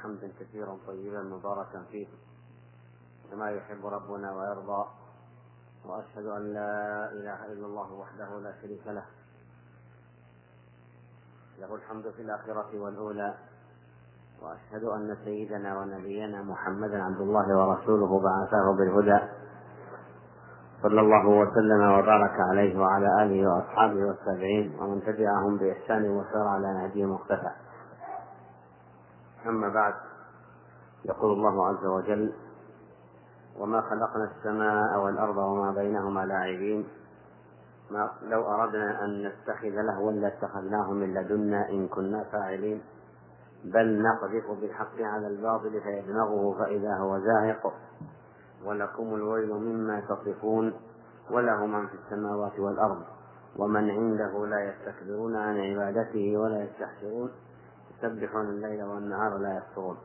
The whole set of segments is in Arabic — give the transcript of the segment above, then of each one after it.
حمدا كثيرا طيبا مباركا فيه كما يحب ربنا ويرضى، وأشهد أن لا إله إلا الله وحده لا شريك له، له الحمد في الآخرة والأولى. وأشهد أن سيدنا ونبينا محمدا عبد الله ورسوله بعثه بالهدى، صلى الله وسلم وبارك عليه وعلى آله وأصحابه والتابعين ومن تبعهم بإحسان وسار على نهجهم واقتفى. أما بعد، يقول الله عز وجل: وما خلقنا السماء والأرض وما بينهما لاعبين لو أردنا أن نتخذ لهوا لاتخذناه من لدنا إن كنا فاعلين بل نقذف بالحق على الباطل فيدمغه فإذا هو زاهق ولكم الويل مما تصفون وله من في السماوات والأرض ومن عنده لا يستكبرون عن عبادته ولا يستحسرون يسبحون الليل والنهار لا يفترون.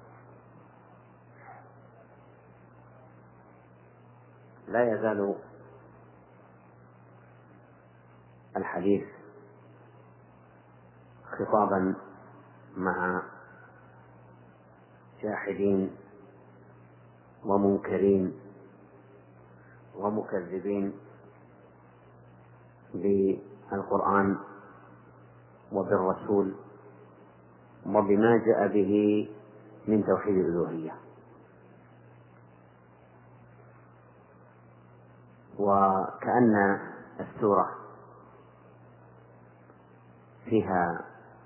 لا يزال الحديث خطابا مع جاحدين ومنكرين ومكذبين بالقرآن وبالرسول وبما جاء به من توحيد الألوهية. وكأن السورة فيها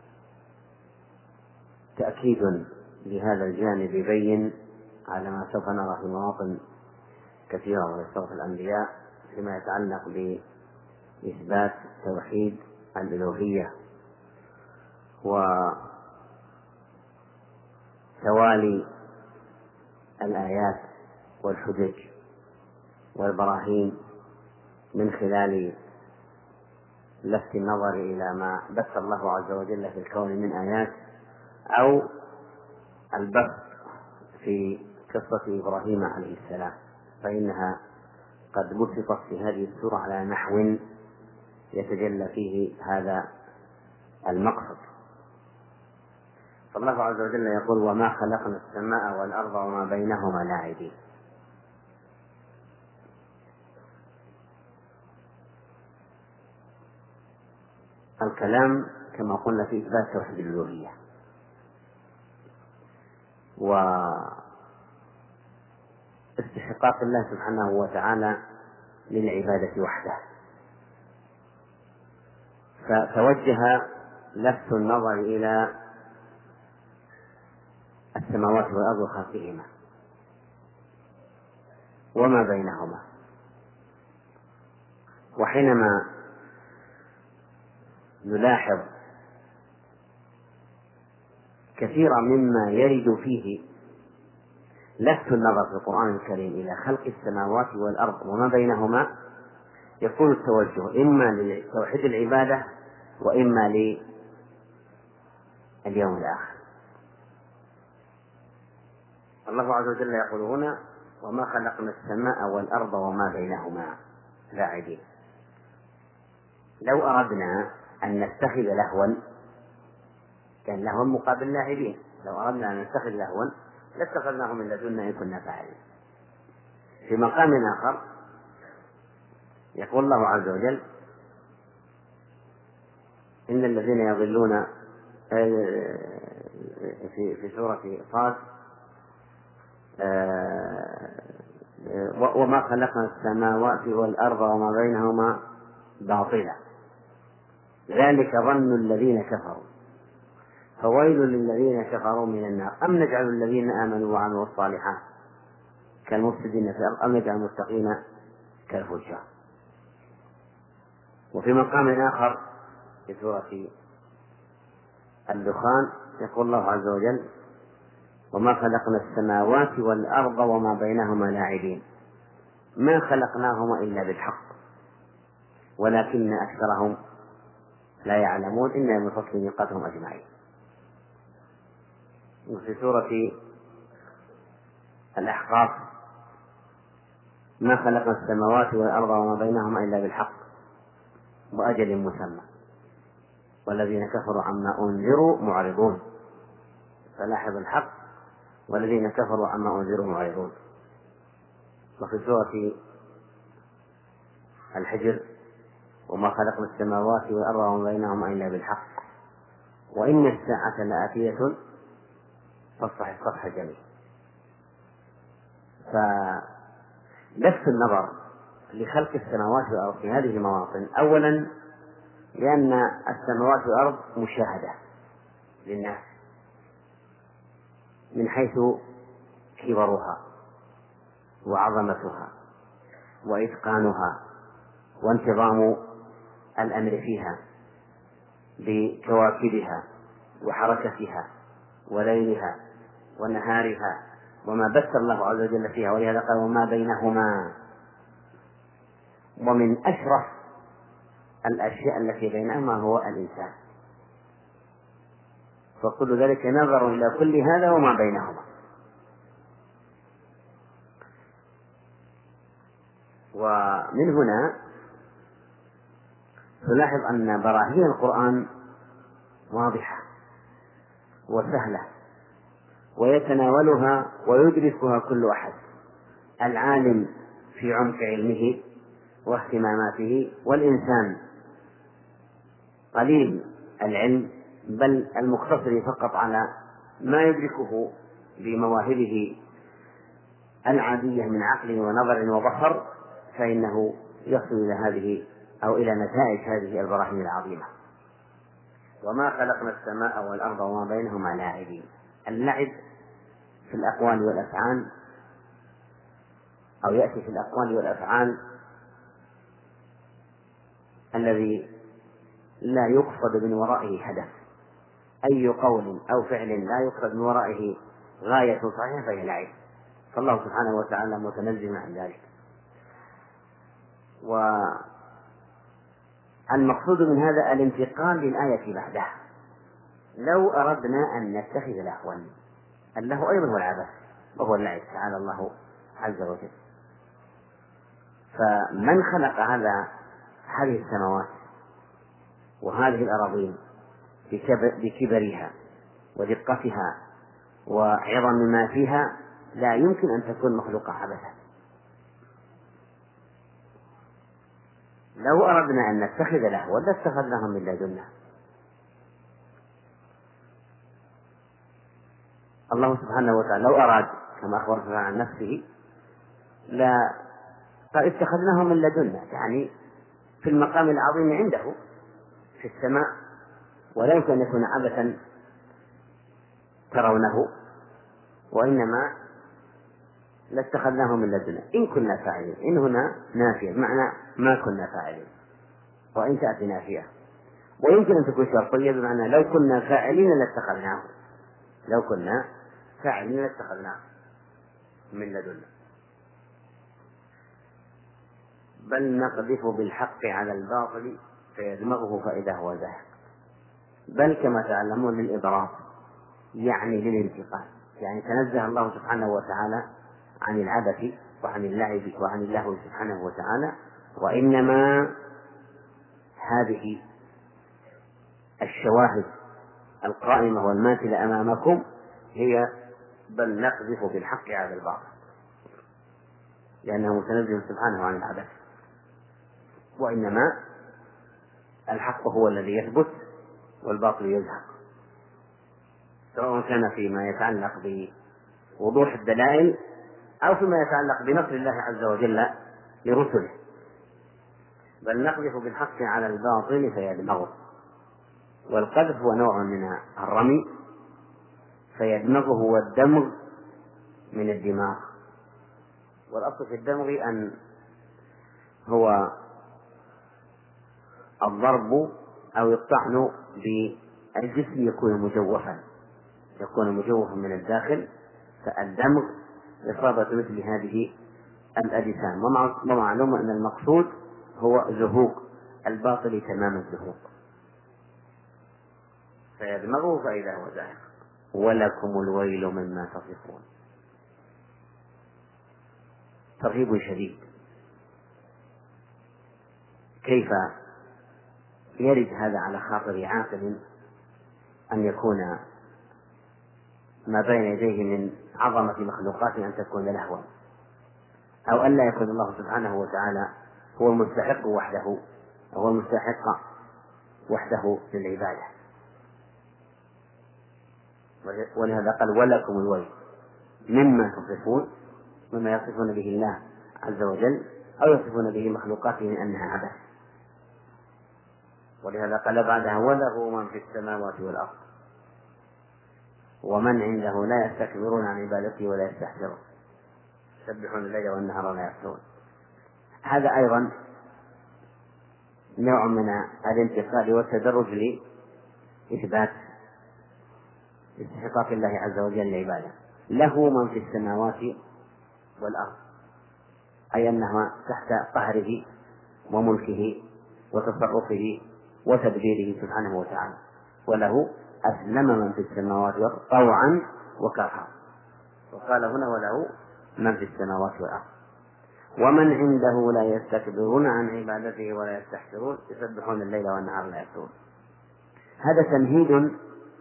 تأكيد لهذا الجانب بين على ما سوف نرى في مواطن كثيرة من سورة الأنبياء فيما يتعلق بإثبات توحيد الألوهية وتوالي الآيات والحجج والبراهين من خلال لفت النظر إلى ما بث الله عز وجل في الكون من آيات، أو البث في قصة إبراهيم عليه السلام، فإنها قد بسطت في هذه السورة على نحو يتجلى فيه هذا المقصد. فالله عز وجل يقول: وما خلقنا السماء والأرض وما بينهما لاعبين. الكلام كما قلنا في إثبات توحيد الألوهية واستحقاق الله سبحانه وتعالى للعبادة وحده، فتوجه لفت النظر إلى السماوات والأرض وخلقهما وما بينهما. وحينما نلاحظ كثيرا مما يرد فيه لفت النظر في القرآن الكريم إلى خلق السماوات والأرض وما بينهما، يكون التوجه إما لتوحيد العبادة وإما لليوم الآخر. الله عز وجل يقول هنا: وما خلقنا السماء والأرض وما بينهما لاعبين. لو أردنا أن نتخذ لهوا، كان لهوا مقابل لاعبين، لو أردنا أن نتخذ لهوا لاتخذناه من لدنا إن كنا فاعلين. في مقام آخر يقول الله عز وجل: إن الذين يضلون في سورة صاد: وما خلقنا السماوات والأرض وما بينهما باطلا ذلك ظن الذين كفروا فويل للذين كفروا من النار أم نجعل الذين آمنوا وعملوا الصالحات كالمفسدين في الأرض أم نجعل المتقين كالفجار. وفي مقام آخر في سورة الدخان يقول الله عز وجل: وما خلقنا السماوات والأرض وما بينهما لاعبين ما خلقناهما إلا بالحق ولكن أكثرهم لا يعلمون إن بفضل ميقاتهم أجمعين. وفي سورة الأحقاف: ما خلقنا السماوات والأرض وما بينهما إلا بالحق وأجل مسمى والذين كفروا عما أنذروا معرضون. فلاحظ الحق والذين كفروا عما أنذروا معرضون. وفي سورة الحجر وما خلقنا السماوات والأرض وما بينهما إلا بالحق وإن الساعة لآتية فاصفح الصفح الجميل. فلفت النظر لخلق السماوات والأرض في هذه المواطن أولا لأن السماوات والأرض مشاهدة للناس من حيث كبرها وعظمتها وإتقانها وانتظام الأمر فيها بكواكبها وحركتها وليلها ونهارها وما بث الله عز وجل فيها، ولهذا قال وما بينهما. ومن أشرف الأشياء التي بينهما هو الإنسان، فكل ذلك نظر إلى كل هذا وما بينهما. ومن هنا تلاحظ أن براهين القرآن واضحة وسهلة ويتناولها ويدركها كل أحد، العالم في عمق علمه واهتماماته، والإنسان قليل العلم بل المقتصر فقط على ما يدركه بمواهبه العادية من عقل ونظر وبصر، فإنه يصل إلى هذه أو إلى نتائج هذه البراهين العظيمة. وما خلقنا السماء والأرض وما بينهما لاعبين. اللعب في الأقوال والأفعال أو يأتي في الأقوال والأفعال الذي لا يقصد من ورائه هدف، أي قول أو فعل لا يقصد من ورائه غاية صحيحة فهي لعب، فالله سبحانه وتعالى متنزه عن ذلك. والمقصود من هذا الانتقال للآية بعدها. لو أردنا أن نتخذ لهوا، اللهو أيضا هو العبث وهو اللعب، تعالى الله عز وجل. فمن خلق هذه السماوات وهذه الأراضين بكبرها ودقتها وعظم ما فيها لا يمكن أن تكون مخلوقة عبثا. لو أردنا أن نتخذ لهوا لاتخذناهم من لدنا. الله سبحانه وتعالى لو أراد كما أخبر عن نفسه لا قال اتخذناهم من لدنا، يعني في المقام العظيم عنده في السماء، ولا يمكن أن يكون عبثا ترونه، وإنما لاتخذناهم من لدنا إن كنا فاعلين. إن هنا نافية بمعنى ما كنا فاعلين، وإن تأتي نافية، ويمكن أن تكون شرطية بمعنى لو كنا فاعلين لاتخذناهم، لو كنا فاعلين لاتخذناهم من لدنا. بل نقذف بالحق على الباطل فيدمغه فإذا هو زاهق. بل كما تعلمون للإضراب يعني للانتقال، يعني تنزه الله سبحانه وتعالى عن العبث وعن اللعب وعن الله سبحانه وتعالى، وإنما هذه الشواهد القائمة والماثلة أمامكم هي بل نقذف بالحق على الباطل، لأنه متنزه سبحانه عن العبث، وإنما الحق هو الذي يثبت والباطل يزهق، سواء كان فيما يتعلق بوضوح الدلائل أو فيما يتعلق بنصر الله عز وجل لرسله. بل نقذف بالحق على الباطل فيدمغه. والقذف هو نوع من الرمي، فيدمغه هو الدمغ من الدماغ، والأصل في الدمغ أن هو الضرب أو الطعن بالجسم يكون مجوفا من الداخل، فالدمغ إصابة مثل هذه الأجسام. ومعلوم أن المقصود هو زهوق الباطل تمام الزهوق، فيدمغه فإذا هو زاهق. ولكم الويل مما تصفون. ترغيب شديد. كيف يرد هذا على خاطر عاقل أن يكون ما بين يديه من عظمة مخلوقات أن تكون لهوا، أو أن لا يكون الله سبحانه وتعالى هو المستحق وحده، هو المستحق وحده للعبادة. ولهذا قال ولكم الويل مما تصفون، مما يصفون به الله عز وجل أو يصفون به مخلوقاته من أنها عبث. ولهذا قال بعدها وله من في السماوات والأرض ومن عنده لا يستكبرون عن عبادته ولا يستحسرون يسبحون الليل والنهار لا يفترون. هذا أيضا نوع من الانتقال والتدرج لإثبات استحقاق الله عز وجل للعبادة. له من في السماوات والأرض، أي أنها تحت قهره وملكه وتصرفه وتدبيره سبحانه وتعالى. وله أسلم من في السماوات والأرض طوعا وكرها، وقال هنا وله من في السماوات والأرض ومن عنده لا يستكبرون عن عبادته ولا يستحسرون يسبحون الليل والنهار لا يفترون. هذا تمهيد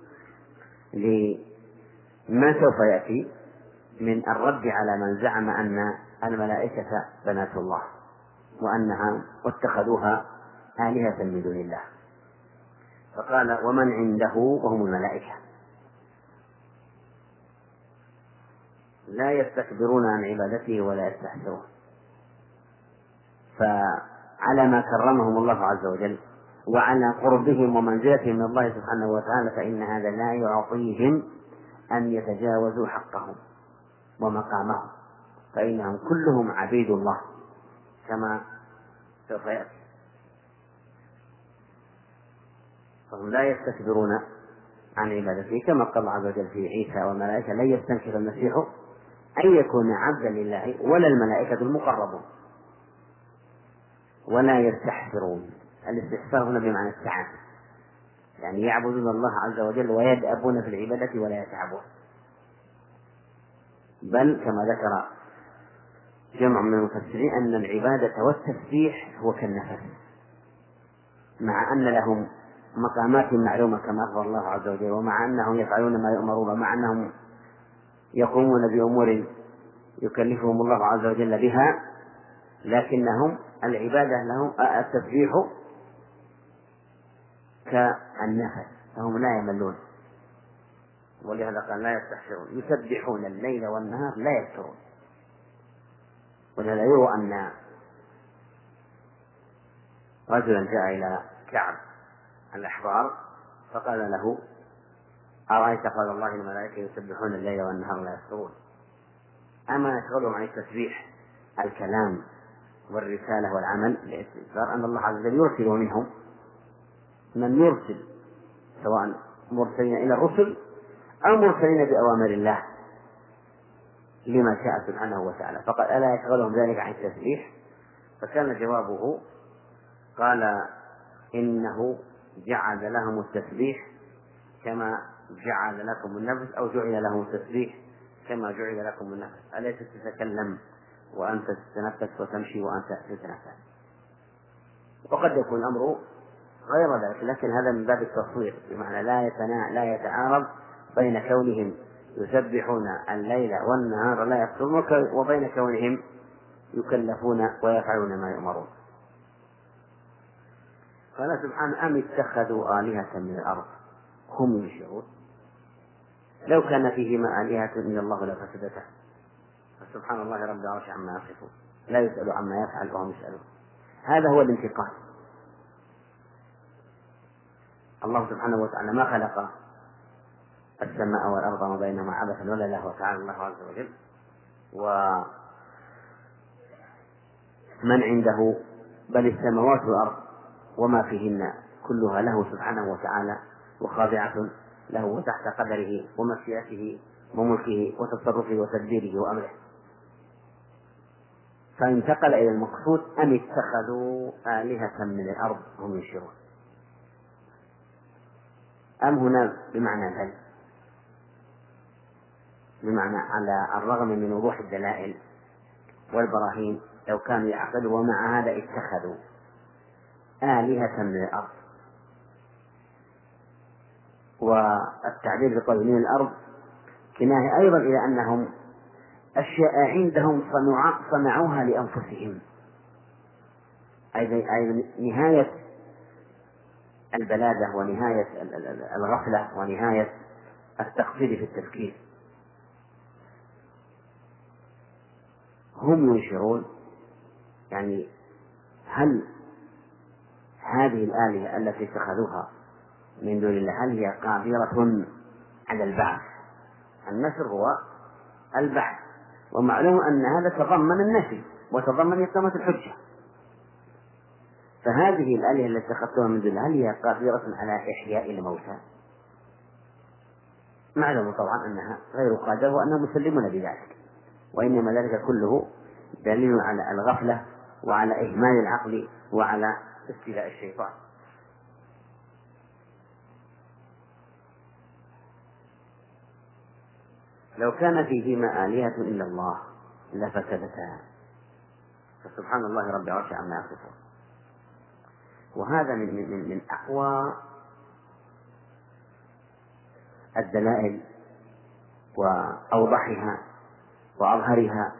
لما سوف يأتي من الرد على من زعم أن الملائكة بنات الله وأنها واتخذوها آلهة من دون الله. فقال ومن عنده وهم الملائكة لا يستكبرون عن عبادته ولا يستحسرون. فعلى ما كرمهم الله عز وجل وعلى قربهم ومنزلتهم من الله سبحانه وتعالى فإن هذا لا يعطيهم أن يتجاوزوا حقهم ومقامهم، فإنهم كلهم عبيد الله كما سوف يأتي. فهم لا يستكبرون عن عبادته كما قال الله عز وجل في عيسى والملائكة لن يستنكف المسيح أن يكون عبدا لله ولا الملائكة المقربون ولا يستحسرون. الاستحسار هنا بمعنى التعب، يعني يعبدون الله عز وجل ويدأبون في العبادة ولا يتعبون، بل كما ذكر جمع من المفسرين أن العبادة والتسبيح هو كالنفس، مع أن لهم مقامات معلومة كما أخبر الله عز وجل، ومع أنهم يفعلون ما يؤمرون، ومع أنهم يقومون بأمور يكلفهم الله عز وجل بها، لكنهم العبادة لهم التسبيح كالنفس فهم لا يملون. ولهذا قال لا يستحسرون يسبحون الليل والنهار لا يفترون. ولهذا يروى أن رجلا جاء إلى كعب الأحبار فقال له أرأيت قال الله الملائكة يسبحون الليل والنهار لا يفترون أما يشغلهم عن التسبيح الكلام والرسالة والعمل لاستكبار أن الله عز وجل يرسل منهم من يرسل، سواء مرسلين إلى الرسل أو مرسلين بأوامر الله لما شاء سبحانه وتعالى. فقال ألا يشغلهم ذلك عن التسبيح؟ فكان جوابه قال إنه جعل لهم التسبيح كما جعل لكم النفس، أو جعل لهم التسبيح كما جعل لكم النفس. أليس تتكلم وأنت تتنفس وتمشي وأنت تتنفس؟ وقد يكون الأمر غير ذلك، لكن هذا من باب التصوير، بمعنى لا يتعارض بين كونهم يسبحون الليل والنهار لا يفترون وبين كونهم يكلفون ويفعلون ما يؤمرون. قال سبحانه أم اتخذوا آلهة من الأرض هم ينشرون لو كان فيهما آلهة إلا الله لفسدتا فسبحان الله رب العرش عما يصفون لا يسأل عما يفعل وهم يسألون. هذا هو الانتقال. الله سبحانه وتعالى ما خلق السماء والأرض وما بينهما عبثا ولا له تعالى الله عز وجل. ومن عنده بل السماوات والأرض وما فيهن كلها له سبحانه وتعالى وخاضعة له وتحت قدره ومشيئته وملكه وتصرفه وتدبيره وأمره. فانتقل إلى المقصود أم اتخذوا آلهة من الأرض هم ينشرون. أم هنا بمعنى بل، بمعنى على الرغم من وضوح الدلائل والبراهين لو كانوا يعقلوا ومع هذا اتخذوا آلهة من الأرض. والتعبير بقول من الأرض كناية أيضا إلى أنهم أشياء عندهم صنعوها لأنفسهم، أي نهاية البلادة ونهاية الغفلة ونهاية التقصير في التفكير. هم ينشرون، يعني هل هذه الآلهة التي اتخذوها من دون الله هل هي قادرة على البعث؟ النشر هو البحث، ومعلوم أن هذا تضمن النفي وتضمن إقامة الحجة. فهذه الآلهة التي اتخذتها من دون الله هل هي قادرة على إحياء الموتى؟ معلوم طبعا أنها غير قادرة وأنهم مسلمون بذلك، وإنما ذلك كله دليل على الغفلة وعلى إهمال العقل وعلى استيلاء الشيطان. لو كان فيهما آلهة إلا الله لفسدتا، فسبحان الله رب العرش عما يصفون. وهذا من أقوى الدلائل وأوضحها وأظهرها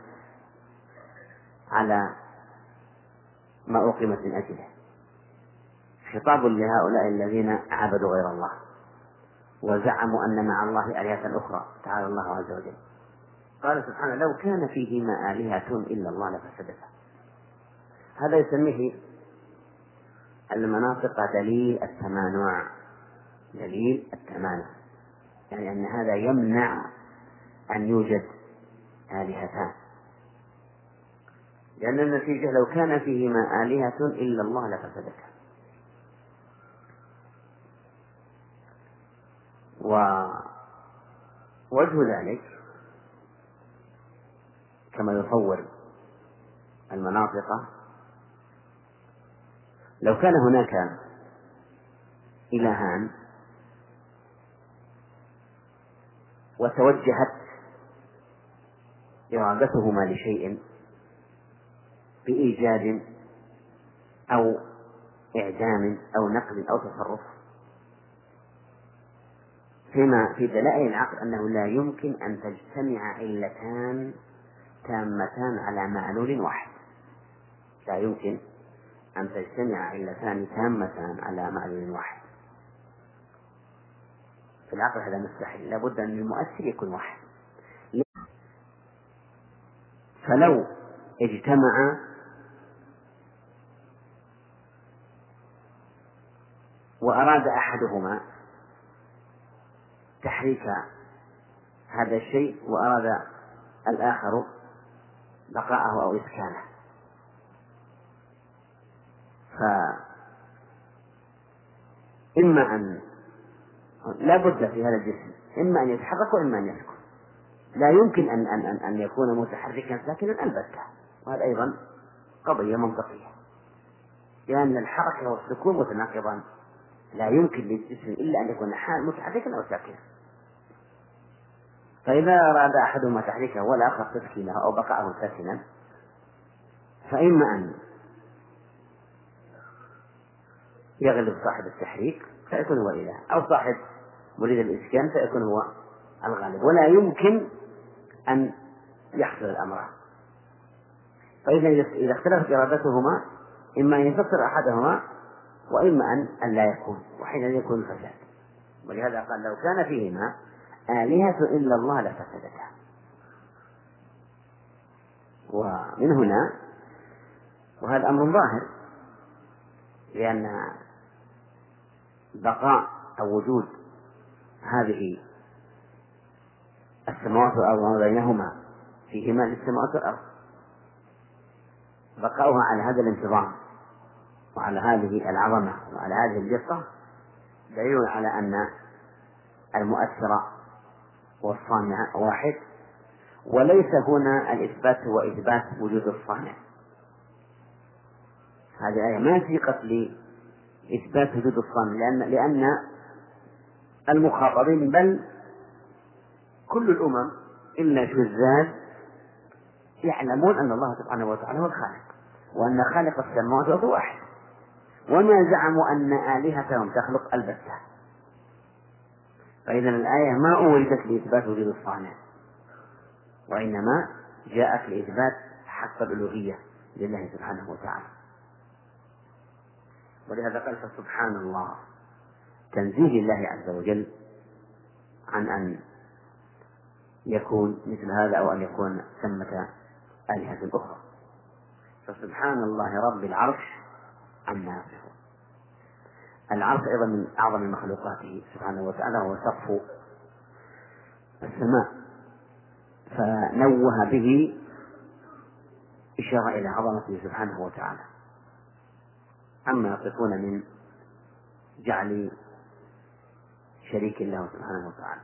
على ما أقيمت من أجله، خطاب لهؤلاء الذين عبدوا غير الله وزعموا أن مع الله آلهة أخرى، تعالى الله عز وجل. قال سبحانه: لو كان فيهما آلهة إلا الله لفسدتا. هذا يسميه المناطق دليل التمانع، دليل التمانع، يعني أن هذا يمنع أن يوجد آلهتان، لأن النتيجة لو كان فيهما آلهة إلا الله لفسدتا. ووجه ذلك كما يصور المناطق، لو كان هناك إلهان وتوجهت إرادتهما لشيء بإيجاد أو إعدام أو نقل أو تصرف، فيما في دلائل العقل أنه لا يمكن أن تجتمع علتان تامتان على معلول واحد، لا يمكن أن تجتمع علتان تامتان على معلول واحد. في العقل هذا مستحيل، لابد أن المؤثر يكون واحد. فلو اجتمع وأراد أحدهما تحريك هذا الشيء وأراد الآخر بقاءه أو إسكانه، فإما أن لا بد في هذا الجسم إما أن يتحرك وإما أن يسكن، لا يمكن أن يكون متحركا ساكنا البتة، وهذا أيضا قضية منطقية، لأن الحركة والسكون متناقضان، لا يمكن للجسم إلا أن يكون متحركا أو ساكنا. فإذا أراد أحدهما تحريكه والآخر تسكينه أو بقاءه ساكنا، فإما أن يغلب صاحب التحريك فيكون هو الإله، أو صاحب مريد الإسكان فيكون هو الغالب، ولا يمكن أن يحصل الأمران. فإذا إذا اختلفت إرادتهما إما أن يفسر أحدهما وإما أن لا يكون، وحينئذ يكون الفساد. ولهذا قال: لو كان فيهما آلهة إلا الله لفسدتا. ومن هنا وهذا أمر ظاهر، لأن بقاء أو وجود هذه السماوات والأرض وما بينهما فيهما للسماوات والأرض، بقاؤها على هذا الانتظام وعلى هذه العظمة وعلى هذه الدقة دليل على أن المؤثر والصانع واحد، وليس هنا الإثبات هو إثبات وجود الصانع. هذه الآية ما سيقت لإثبات وجود الصانع، لأن المخاطبين بل كل الأمم إلا شذاذ يعلمون أن الله سبحانه وتعالى هو الخالق، وأن خالق السماوات والأرض واحد، وما زعموا أن آلهتهم تخلق البتة. فإذا الآية ما أوردت لإثبات وجود الصانع، وإنما جاءت لإثبات حق الألوهية لله سبحانه وتعالى. ولهذا قال فسبحان الله، تنزيه الله عز وجل عن أن يكون مثل هذا أو أن يكون ثمة آلهة أخرى. فسبحان الله رب العرش عما يصفون. العرش أيضا من أعظم مخلوقاته سبحانه وتعالى، هو سقف السماء، فنوه به إشارة إلى عظمته سبحانه وتعالى عما يصفون من جعل شريك الله سبحانه وتعالى.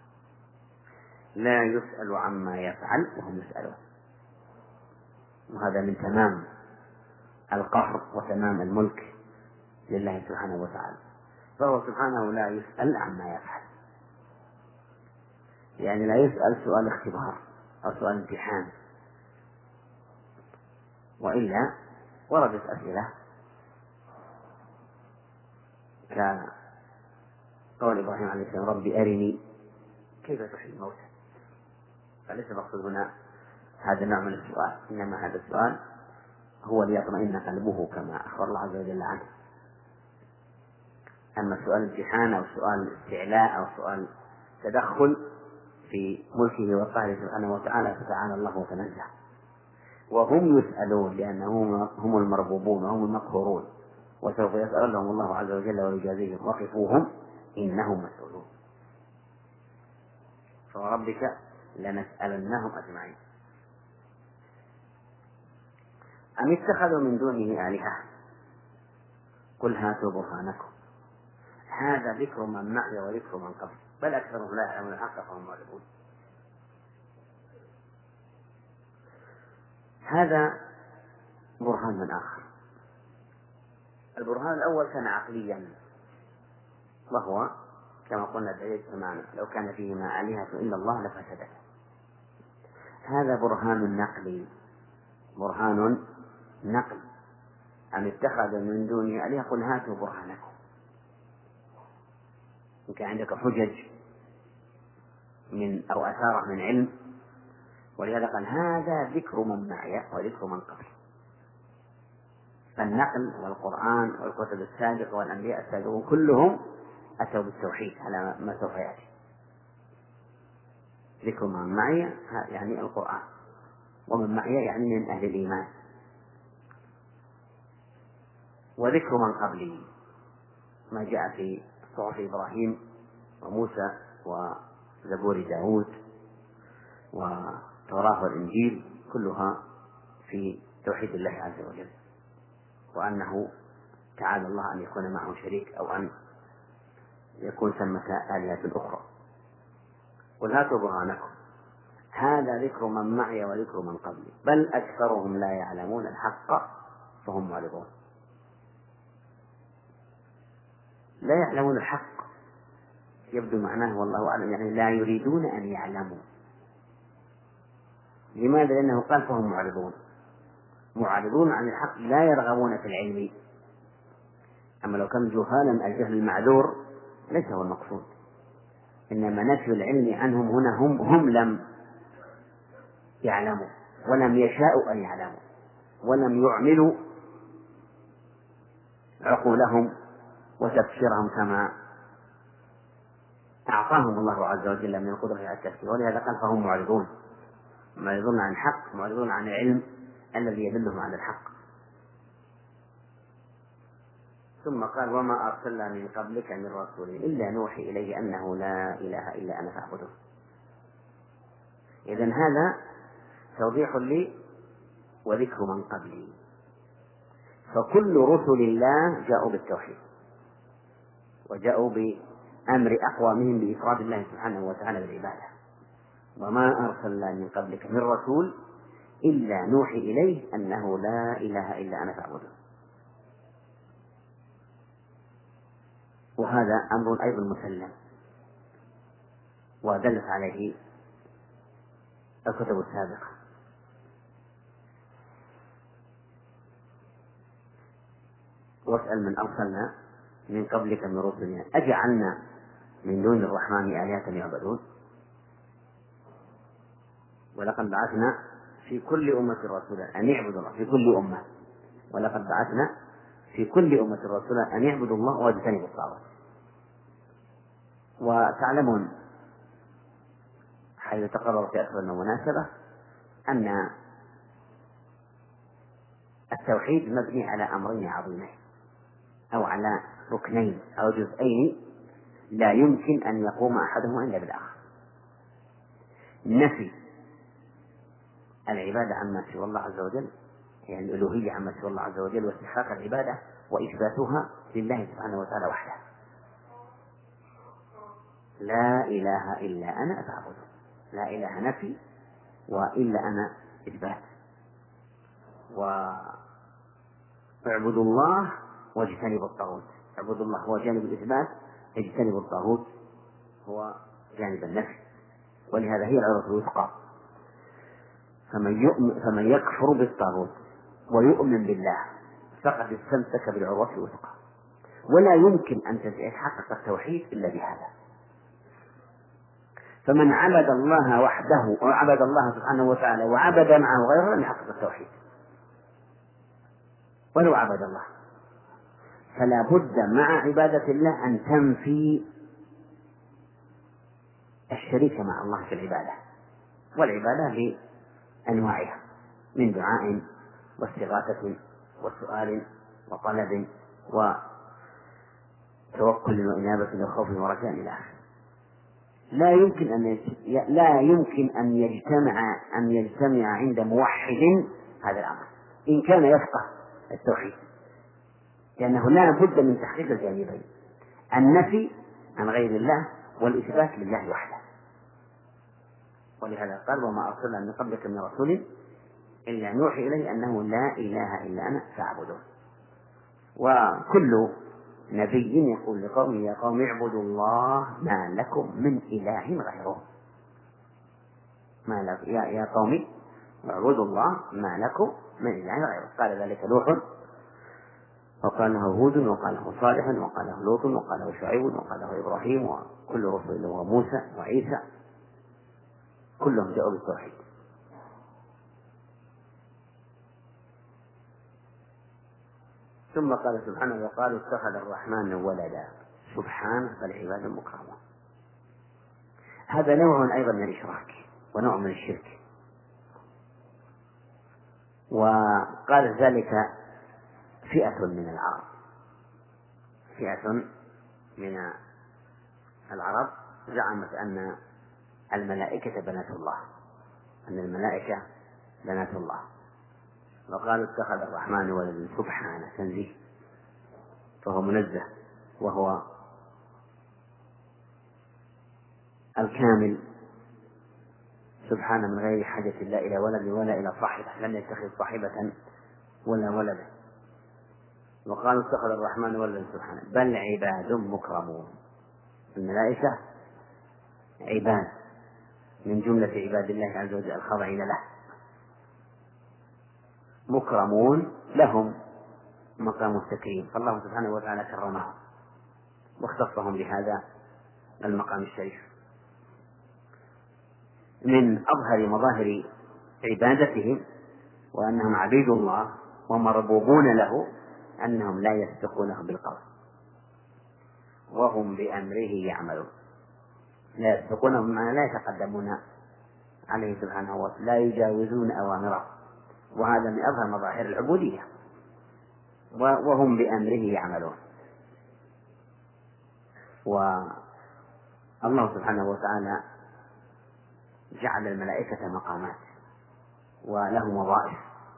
لا يسأل عما يفعل وهم يسألون، وهذا من تمام القهر وتمام الملك لله سبحانه وتعالى. فهو سبحانه لا يسأل عما يفعل، يعني لا يسأل سؤال اختبار أو سؤال امتحان، وإلا وردت أسئلة كقول إبراهيم عليه السلام ربي أرني كيف تحيي الموتى. فليس المقصود هنا هذا النوع من السؤال، إنما هذا السؤال هو ليطمئن قلبه كما أخبر الله عز وجل عنه. أما سؤال امتحان أو سؤال استعلاء أو سؤال تدخل في ملكه وقهره سبحانه وتعالى فتعالى الله وتنزه. وهم يسألون لأنهم هم المربوبون وهم المقهورون، وسوف يسألهم الله عز وجل ويجازيهم وقفوهم إنهم مسؤولون. فوربك لنسألنهم أجمعين. أم اتخذوا من دونه آلهة قل هاتوا برهانكم هذا ذكر من معي وذكر من قبل بل أكثرهم لا يعلمون الحق فهم معرضون. هذا برهان من آخر. البرهان الأول كان عقليا، وهو كما قلنا دليل سمعنا لو كان فيهما آلهة إلا الله لفسدتا. هذا برهان نقلي، برهان نقل. أم اتخذ من دونه آلهة قل هاتوا برهانكم. إن كان عندك حجج من أو أثارة من علم، ولهذا قال هذا ذكر من معي وذكر من قبل. فالنقل والقرآن والكتب السابقة والأنبياء السابقون كلهم أتوا بالتوحيد على ما سوف يأتي. ذكر من معي يعني القرآن، ومن معي يعني من أهل الإيمان. وذكر من قبلي ما جاء في صحف إبراهيم وموسى وزبور داود وتوراة والإنجيل كلها في توحيد الله عز وجل، وأنه تعالى الله أن يكون معه شريك أو أن يكون ثمة آلهة أخرى. قل هاتوا برهانكم هذا ذكر من معي وذكر من قبلي بل أكثرهم لا يعلمون الحق فهم معرضون. لا يعلمون الحق يبدو معناه والله أعلم يعني لا يريدون أن يعلموا. لماذا؟ لأنه قال فهم معرضون، معرضون عن الحق لا يرغبون في العلم. أما لو كان جهالا الجهل المعذور ليس هو المقصود، إنما نفي العلم عنهم هنا هم لم يعلموا ولم يشاءوا أن يعلموا ولم يعملوا عقولهم وتفسيرهم كما أعطاهم الله عز وجل من القدرة على التفسير. ولهذا قال فهم معرضون، معرضون عن الحق، معرضون عن العلم الذي يدلهم على الحق. ثم قال وما أرسلنا من قبلك من رسول إلا نوحي إليه أنه لا إله إلا أنا فاعبده. إذن هذا توضيح لي وذكر من قبلي. فكل رسل الله جاءوا بالتوحيد وجاءوا بأمر أقوامهم بإفراد الله سبحانه وتعالى بالعبادة. وما أرسلنا من قبلك من رسول إلا نوحي إليه أنه لا إله إلا أنا فاعبده. وهذا أمر أيضا مسلم ودلت عليه الكتب السابقة. واسأل من أرسلنا من قبلك من رسلنا أجعلنا من دون الرحمن آلهة يعبدون ولقد بعثنا في كل أمة رسولا أن يعبدوا الله في كل أمة ولقد بعثنا في كل أمة رسولا أن يعبدوا الله واجتنبوا الطاغوت. وتعلمون حيث تقرر في أكثر من مناسبة أن التوحيد مبني على أمرين عظيمين أو على ركنين أو جزئين لا يمكن أن يقوم أحدهما إلا بالآخر: نفي العبادة عما سوى الله عز وجل، يعني الألوهية عما سوى الله عز وجل واستحقاق العبادة، وإثباتها لله سبحانه وتعالى وحده: لا إله إلا أنا فاعبدون. لا إله نفي وإلا أنا إثبات. واعبدوا الله واجتنبوا الطاغوت. اعبدوا الله هو جانب الإثبات، اجتنبوا الطاغوت هو جانب النفي. ولهذا هي العروة الوثقى. فمن يكفر بالطاغوت ويؤمن بالله فقد استمسك بالعروة الوثقى، ولا يمكن أن تتحقق التوحيد إلا بهذا. فمن عبد الله وحده وعبد الله سبحانه وتعالى وعبد معه غيره لم يحقق التوحيد ولو عبد الله. فلا بد مع عبادة الله أن تنفي الشريك مع الله في العبادة، والعبادة بأنواعها من دعاء واستغاثة وسؤال وطلب وتوكل وإنابة وخوف ورجاء إلى آخره. لا يمكن أن يجتمع عند موحد هذا الأمر إن كان يفقه التوحيد، لأنه لا بد من تحقيق الجانبين: النفي عن غير الله والإثبات لله وحده. ولهذا قال: وما أرسلنا من قبلك من رسول إلا نوحي إليه أنه لا إله إلا أنا فاعبدون. وكل نبي يقول لقومه: يا قوم اعبدوا الله ما لكم من إله غيره. يا قوم اعبدوا الله ما لكم من إله غيره. قال ذلك نوح، وقاله هود، وقاله صالح، وقاله لوط، وقاله شعيب، وقاله إبراهيم، وكل رسل وموسى وعيسى كلهم جاءوا بالتوحيد. ثم قال سبحانه: وقالوا اتخذ الرحمن ولدا سبحانه بل عباد مكرمون. هذا نوع أيضا من الإشراك ونوع من الشرك. وقال ذلك فئة من العرب، فئة من العرب زعمت أن الملائكة بنات الله، أن الملائكة بنات الله، وقالوا اتخذ الرحمن ولدا سبحانه تنزيه، فهو منزه وهو الكامل سبحانه من غير حاجة لا إلى ولد ولا إلى صاحبة، لم يتخذ صاحبة ولا ولدا. وقالوا اتخذ الرحمن ولدا سبحانه بل عباد مكرمون. الملائكة عباد من جملة عباد الله عز وجل الخاضعين له، مكرمون لهم مقام التكريم، فالله سبحانه وتعالى كرمهم واختصهم بهذا المقام الشريف. من أظهر مظاهر عبادتهم وأنهم عبيد الله ومربوبون له أنهم لا يسبقونه بالقول وهم بأمره يعملون. لا يسبقونه بمعنى لا يتقدمون عليه سبحانه وتعالى، لا يجاوزون أوامره، وهذا من أظهر مظاهر العبودية. وهم بأمره يعملون. والله سبحانه وتعالى جعل الملائكة مقامات وله وظائف،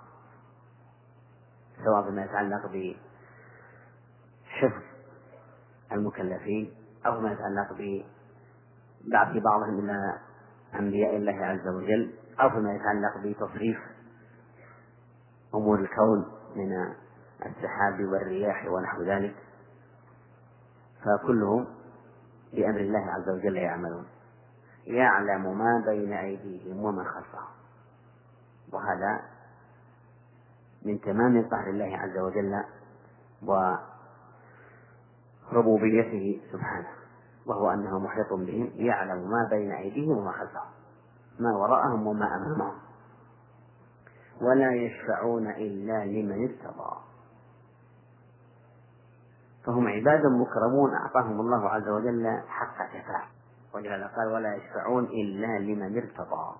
سواء فيما يتعلق بحفظ المكلفين أو ما يتعلق ببعث بعضهم إلى أنبياء الله عز وجل، أو فيما يتعلق بتصريف أمور الكون من السحاب والرياح ونحو ذلك، فكلهم بأمر الله عز وجل يعملون. يعلم ما بين أيديهم وما خلفهم، وهذا من تمام قهر الله عز وجل وربوبيته سبحانه. وهو أنه محيط بهم يعلم ما بين أيديهم وما خلفهم، ما وراءهم وما أمامهم، ولا يشفعون إلا لمن ارتضى. فهم عباد مكرمون أعطاهم الله عز وجل حق شفاعة، ولهذا قال ولا يشفعون إلا لمن ارتضى.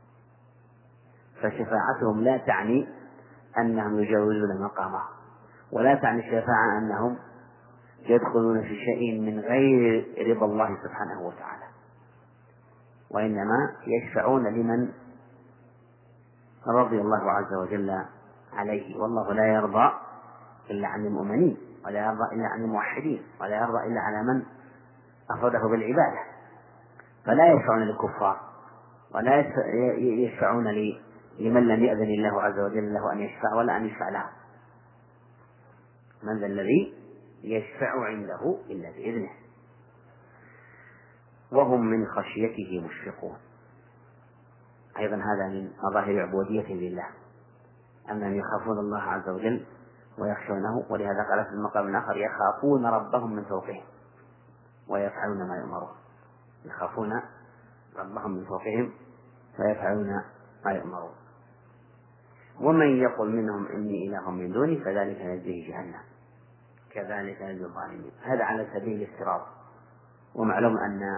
فشفاعتهم لا تعني أنهم يجاوزون مقامه، ولا تعني الشفاعة أنهم يدخلون في شيء من غير رضا الله سبحانه وتعالى، وإنما يشفعون لمن رضي الله عز وجل عليه. والله لا يرضى إلا عن المؤمنين، ولا يرضى إلا عن الموحدين، ولا يرضى إلا على من أفرده بالعبادة. فلا يشفعون للكفار، ولا يشفعون لمن لم يأذن الله عز وجل له أن يشفع ولا أن يشفع له. من ذا الذي يشفع عنده إلا بإذنه وهم من خشيته مشفقون. أيضا هذا من مظاهر عبودية لله، أنهم يخافون الله عز وجل ويخشونه. ولهذا قال في المقام الآخر يخافون ربهم من فوقهم ويفعلون ما يؤمرون. يخافون ربهم من فوقهم ويفعلون ما يؤمرون. ومن يقل منهم إني إله من دوني فذلك نجزيه جهنم كذلك نجزي الظالمين. هذا على سبيل الافتراض، ومعلوم أن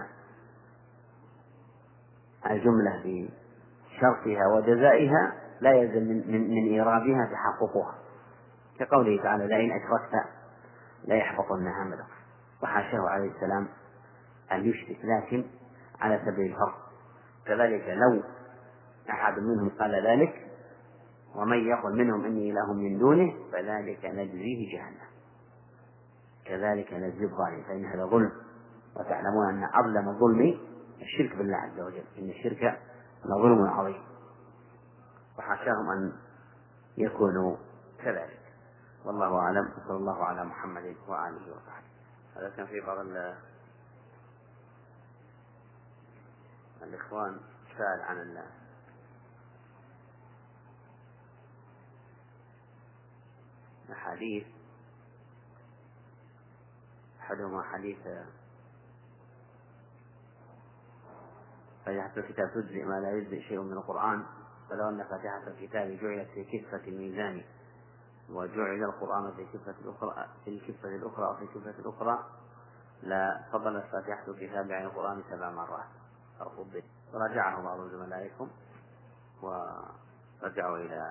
الجملة بشرطها وجزائها لا يلزم من إيرادها تحققها، كقوله تعالى لئن أشركت لا يحبطن عملك، وحاشاه عليه السلام أن يشرك، لكن على سبيل الفرض. كذلك لو أحد منهم قال ذلك ومن يقل منهم إني إله من دونه فذلك نجزيه جهنم كذلك نجزي الظالمين، فإن هذا ظلم. وتعلمون أن أظلم الظلم الشرك بالله عز وجل، إن الشرك لظلم عظيم، وحاشاهم أن يكونوا كذلك. والله أعلم، صلى الله على محمد وآله وصحبه. هذا كان في بعض الإخوان سأل عن الحديث، أحدهما حديث فاتحة الكتاب تجزئ ما لا يجزئ شيء من القرآن، فلو أن فاتحة الكتاب جعلت في كفة الميزان وجعل القرآن في الكفة الأخرى أو في الكفة الأخرى لا فضلت فاتحة الكتاب عن القرآن 7 مرات أو فضل. وراجعه بعض زملائكم ورجعوا إلى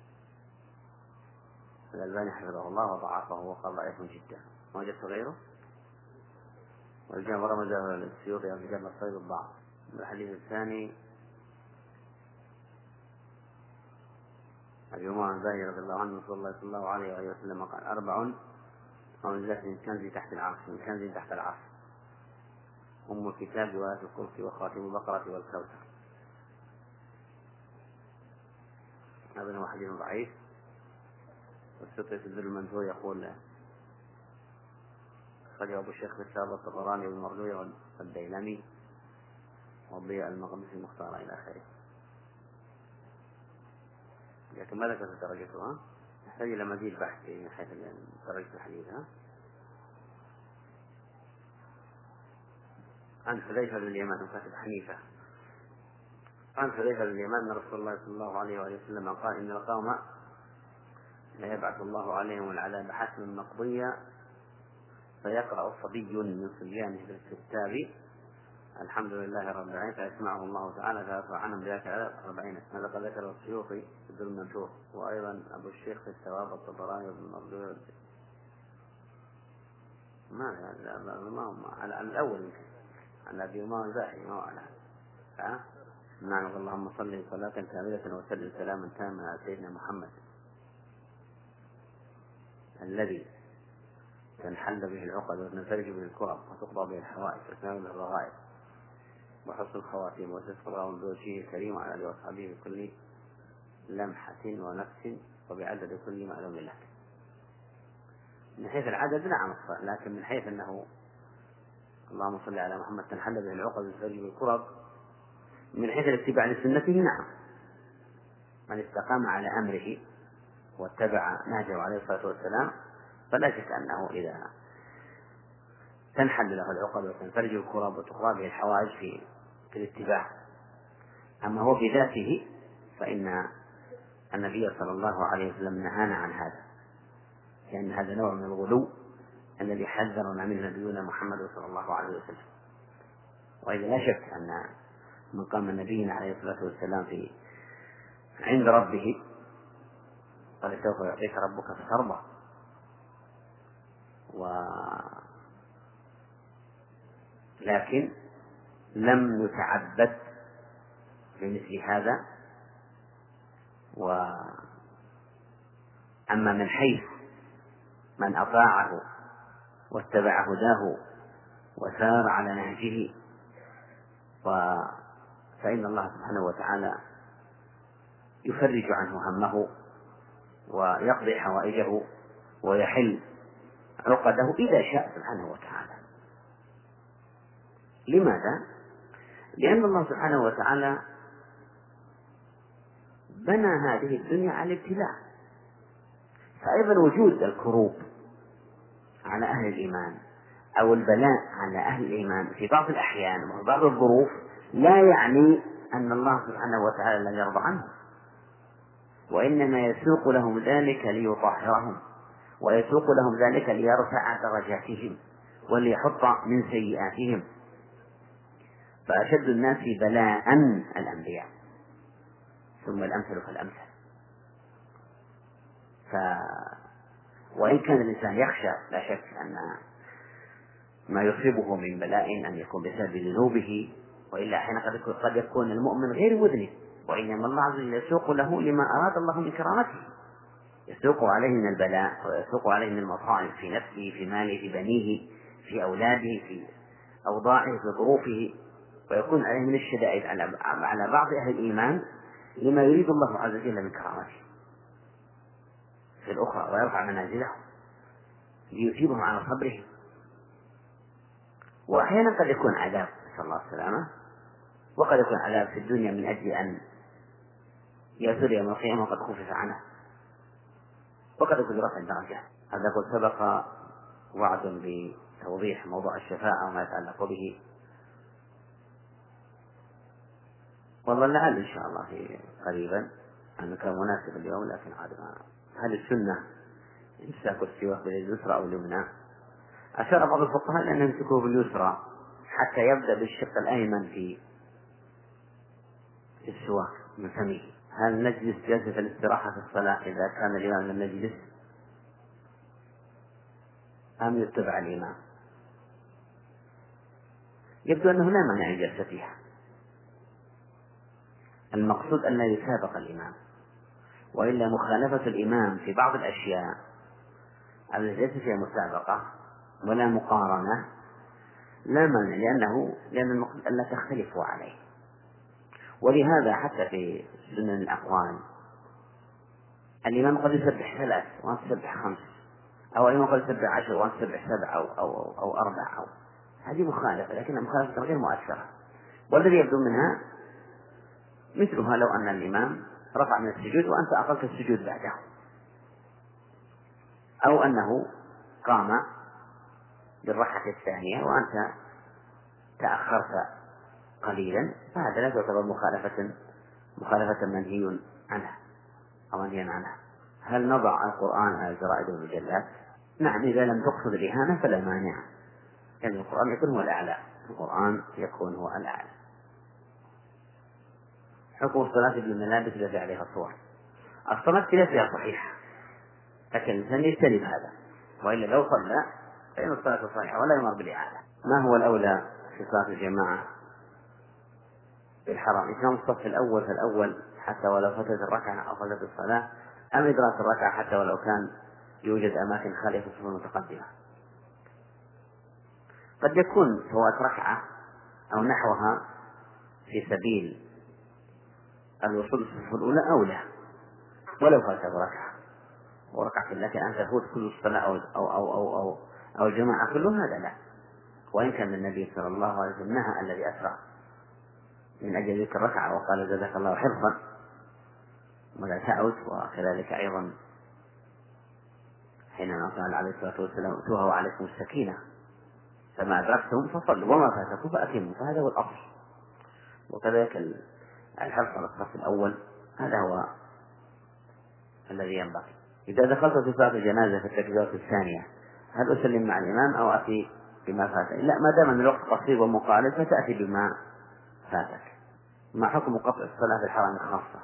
الألباني حفظه الله وضعفه وقال ضعيف جدا. وجدت غيره والجامع رمز السيوطي في جامع الصيد الضعف. الحديث الثاني أبي أمامة الباهلي رضي الله عنه رسول الله صلى الله عليه وسلم قال 4 ومنزلة من كنز تحت العرش، من كنز تحت العرش: أم الكتاب وآية الكرسي وخاتم البقرة والكوثر. هذا هو حديث ضعيف. والسقي في الذل المنثور يقول خرج أبو الشيخ بالشاب والطبراني والمردوي والديلمي والضياء المقدسي المختار إلى آخره. لكن ما ذكرت درجتها، نحتاج إلى مزيد بحث من حيث درجة الحديث. عن حذيفة بن اليمان كاتب حنيفة عن حذيفة بن اليمان أن رسول الله صلى الله عليه وسلم قال إن القوم لا يبعث الله عليهم العذاب حتما مقضيا فيقرأ صبي من صبيانه بالكتاب الحمد لله رب العالمين فيسمعه الله تعالى فيرفع عنهم بذلك 40. هذا قد ذكر السيوطي في الذل المنثور، وأيضا أبو الشيخ في الثواب والطبراني وابن المردود. ما هم على الأول يمكن على أبي أمامة الباهلي ما هو على نعم. اللهم صل صلاة كاملة وسلم سلاما تاما على سيدنا محمد الذي تنحل به العقد وتنفرج به الكرب وتقضى به الحوائج وتنال به الرغائب وحسن الخواتيم وتسقط بوجهه الكريم على آله وأصحابه بكل لمحة ونفس وبعدد كل معلوم له. من حيث العدد نعم، لكن من حيث أنه اللهم صل على محمد تنحل به العقد وتنفرج به الكرب، من حيث الاتباع لسنته نعم. من استقام على أمره واتبع نهجه عليه الصلاة والسلام فلا شك أنه إذا تنحل له العقد وتنفرج الكرب وتقضى به الحوائج في الاتباع. أما هو في ذاته فإن النبي صلى الله عليه وسلم نهانا عن هذا، لأن هذا نوع من الغلو الذي حذرنا منه نبينا محمد صلى الله عليه وسلم. وإذا لا شك أن مقام نبينا عليه الصلاة والسلام عند ربه قال سوف يعطيك ربك فترضى، لكن لم نتعبد بمثل هذا. أما من حيث من أطاعه واتبع هداه وسار على نهجه فإن الله سبحانه وتعالى يفرج عنه همه ويقضي حوائجه ويحل عقده إذا شاء سبحانه وتعالى. لماذا؟ لأن الله سبحانه وتعالى بنى هذه الدنيا على الابتلاء، فأيضا وجود الكروب على أهل الإيمان أو البلاء على أهل الإيمان في بعض الأحيان وفي بعض الظروف لا يعني أن الله سبحانه وتعالى لن يرضى عنهم، وإنما يسوق لهم ذلك ليطهرهم، ويسوق لهم ذلك ليرفع درجاتهم وليحط من سيئاتهم. فأشد الناس بلاء الأنبياء ثم الأمثل فالأمثل. وإن كان الإنسان يخشى لا شك أن ما يصيبه من بلاء أن يكون بسبب ذنوبه، وإلا أحيانا قد يكون المؤمن غير مذنب، وإنما الله عز وجل يسوق له لما أراد الله من كرامته، يسوق عليه من البلاء ويسوق عليه من المصائب في نفسه في ماله في بنيه في أولاده في أوضاعه في ظروفه، ويكون عليه من الشدائد على بعض أهل الإيمان لما يريد الله عز وجل من كرامته في الأخرى، ويرفع منازلهم ليثيبهم على صبرهم. وأحيانا قد يكون عذاب نسأل الله السلامة، وقد يكون عذاب في الدنيا من أجل أن يأثر يوم القيامة وقد خفف عنه، وقد يكون رفع الدرجة. هذا قد سبق وعد بتوضيح موضوع الشفاعة وما يتعلق به، والله لعل إن شاء الله في قريبا أنه كان مناسب اليوم، لكن عاد هل السنة يمسك السواك باليسرى أو اليمنى؟ أشار بعض الفقهاء لأن يمسكوه باليسرى حتى يبدأ بالشق الأيمن في السواك من فمه. هل نجلس جلسة الاستراحة في الصلاة إذا كان الإمام لم يجلس أم يتبع الإمام؟ يبدو أنه لا مانع من جلستها، المقصود أن لا يسابق الإمام، وإلا مخالفة الإمام في بعض الأشياء التي ليس فيها مسابقة ولا مقارنة لا مانع، لأن المقصود أن لا تختلفوا عليه. ولهذا حتى في سنن الأقوال الإمام قد يسبح 3 وأنت تسبح 5، أو الإمام قد يسبح 10 وأنت تسبح 7 أو 4، هذه مخالفة، لكنها مخالفة غير مؤثرة. والذي يبدو منها مثلها لو أن الإمام رفع من السجود وأنت أقلت السجود بعده، أو أنه قام بالركعة الثانية وأنت تأخرت قليلا، فهذا لا تعتبر مخالفة منهي عنها أو منهيا عنها. هل نضع القرآن على الجرائد والمجلات؟ نعم، إذا لم تقصد الإهانة فلا مانع، لأن القرآن يكون هو الأعلى، القرآن يكون هو الأعلى. حكم الصلاة بالملابس التي عليها صور. الصلاة فيها صحيحة، لكن الإنسان يجتنب هذا، وإلا لو صلى فإن الصلاة صحيحة ولا يمر بالإعادة. ما هو الأولى في صلاة الجماعة بالحرم؟ إتمام الصف الأول فالأول حتى ولو فاتت الركعة أو فاتت الصلاة، أم إدراك الركعة حتى ولو كان يوجد أماكن خالية في الصفوف المتقدمة؟ قد يكون فوات ركعة أو نحوها في سبيل الوصول للصفوف الأولى أولى ولو فاتت ركعة وركعة، لكن أن تفوت كل الصلاة أو الجماعة كلها هذا لا. وإن كان النبي صلى الله عليه وسلم نهى الذي أسرع من أجل ذكر الركعة وقال جزاك الله حفظا ولا تعود، وكذلك أيضا حينما قال عليه الصلاة والسلام اتوها وعليكم السكينة فما أدركتم فصلوا وما فاتكم فأتموا، فهذا هو الأصل. وكذلك الحرص على الصف الأول هذا هو الذي ينبغي. إذا دخلت في صلاة الجنازة في التكبيرة الثانية هل أسلم مع الإمام أو أتي بما فات؟ لا، ما دام أن الوقت قصير ومقارب فتأتي بما فاتك. ما حكم قطع الصلاة في الحرم الخاصة؟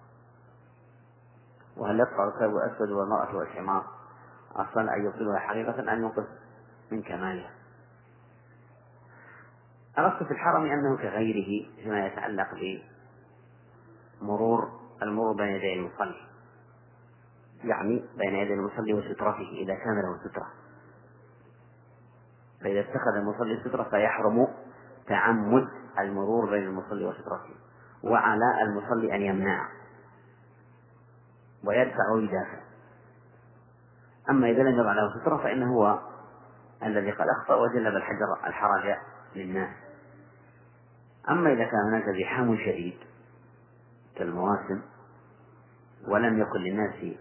وهل يقطع الكلب الأسود والمرأة والحمار أصلا أن يبطلها حقيقة أن ينقص من كمالها؟ الأصل في الحرم أنه كغيره فيما يتعلق المرور بين يدي المصلي، يعني بين يدي المصلي وسترته إذا كان له سترة، فإذا اتخذ المصلي سترة فيحرم تعمد المرور بين المصلي وسترته، وعلى المصلي أن يمنع ويدفع ويدافع. أما إذا لم يضع له سترة فإنه هو الذي قد أخطأ وجلب الحرج للناس. أما إذا كان هناك زحام شديد كالمواسم ولم يكن للناس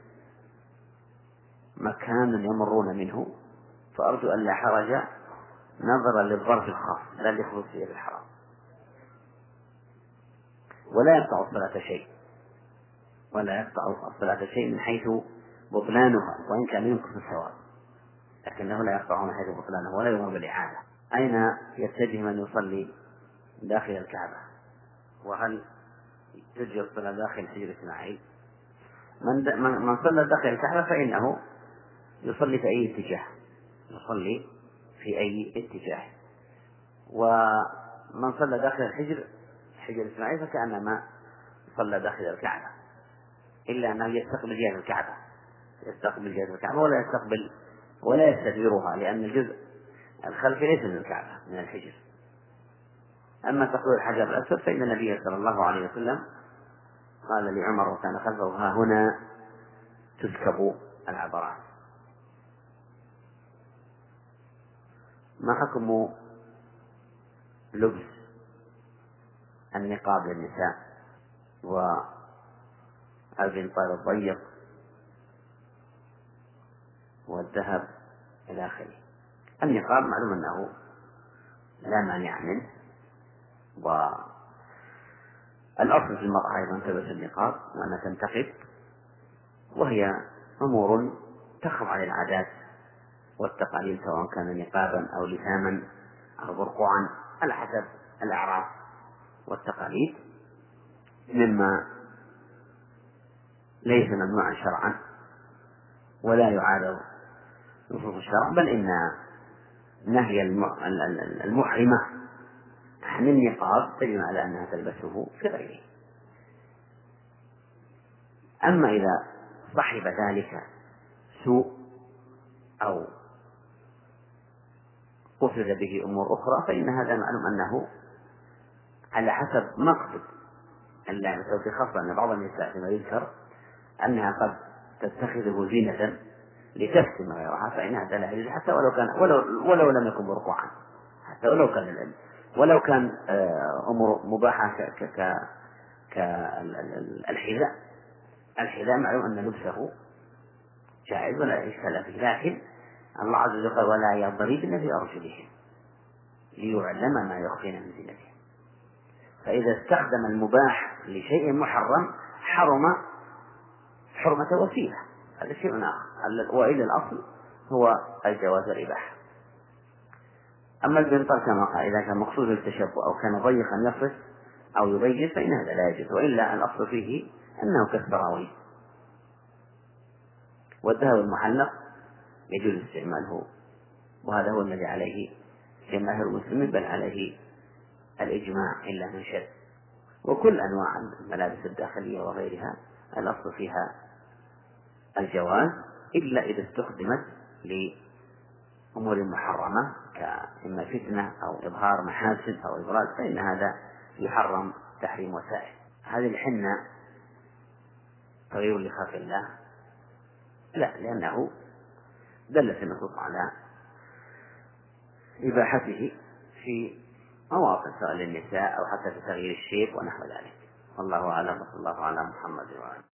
مكان يمرون منه فأرجو أن لا حرج نظرا للظرف الخاص لا لخصوصية الحرام. ولا يقطع الصلاة شيء من حيث بطلانها وإن كان ينقص الثواب، لكنه لا يقطع من حيث بطلانه ولا يمر بالإعادة. أين يتجه من يصلي داخل الكعبة؟ وهل تجي الصلاة داخل حجر إسماعيل؟ من صلى داخل الكعبة فإنه يصلي في أي اتجاه، ومن صلى داخل حجر إسماعيل فكأنما صلى داخل الكعبة، إلا أنه يستقبل جهة الكعبة ولا يستدبرها، لأن الجزء الخلفي ليس من الكعبة من الحجر. أما تقول الحجر الأسود فإن النبي صلى الله عليه وسلم قال لعمر وكان خلفه: ها هنا تسكب العبرات. ما حكم لبس النقاب للنساء والبنطال الضيق والذهب إلى آخره؟ النقاب معلوم أنه لا مانع منه، والأصل في المرأة أيضا تلبس النقاب وأنها تنتقب، وهي أمور تخضع للعادات والتقاليد سواء كان نقابا أو لثاما أو برقعا على حسب الأعراف والتقاليد، مما ليس ممنوعا شرعا ولا يعارض نصوص الشرع، بل إن نهي المحرمة عن النقاب دليل على أنها تلبسه في غيره. أما إذا صحب ذلك سوء أو قصد به أمور أخرى فإن هذا معلوم أنه على حسب مقصد اللعبة، بخاصة أن بعض النساء فيما يذكر أنها قد تتخذه زينة لتفتن غيرها، فإن هذا لا يجوز حتى ولو لم يكن برقعا، حتى ولو كان أمور مباحة كالحذاء. الحذاء معلوم أن لبسه جائز ولا إشكال فيه، لكن الله عز وجل قال: ولا يضربن في أرجلهن ليعلم ما يخفين من زينتهن. فإذا استخدم المباح لشيء محرم حرم حرمة وسيلة، هذا شيء آخر، وإلى الأصل هو الجواز والإباحة. أما البنطال كما قال إذا كان مقصود التشبه أو كان ضيقا يصف أو يبين فإن هذا لا يجوز، وإلا الأصل فيه أنه كالسراويل. والذهب المحلق يجوز استعماله، وهذا هو الذي عليه جماهير المسلمين، بل عليه الإجماع إلا من شذ. وكل أنواع الملابس الداخلية وغيرها الأصل فيها الجواز، إلا إذا استخدمت لأمور محرمة كإما فتنة أو إظهار محاسن أو إبراز، فإن هذا يحرم تحريم وسائل. هذه الحنة تغيير لخلق الله؟ لا، لأنه دلت النصوص على إباحته في مواقف سواء للنساء أو حتى في تغيير الشيب ونحو ذلك. والله أعلم، وصلى الله على محمد وعلى